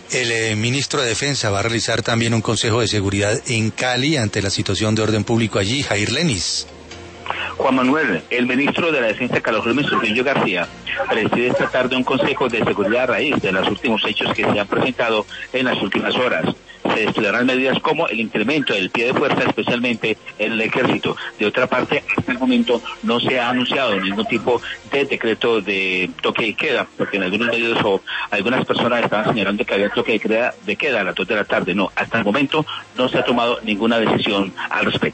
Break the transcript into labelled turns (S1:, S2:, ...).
S1: El ministro de Defensa va a realizar también un consejo de seguridad en Cali ante la situación de orden público allí. Jair Lenis.
S2: Juan Manuel, el ministro de la Defensa, Carlos Jaime Surquillo García, preside esta tarde un consejo de seguridad a raíz de los últimos hechos que se han presentado en las últimas horas. Se estudiarán medidas como el incremento del pie de fuerza, especialmente en el ejército. De otra parte, hasta el momento no se ha anunciado ningún tipo de decreto de toque de queda, porque en algunos medios o algunas personas estaban señalando que había toque de queda a las 2 de la tarde. No, hasta el momento no se ha tomado ninguna decisión al respecto.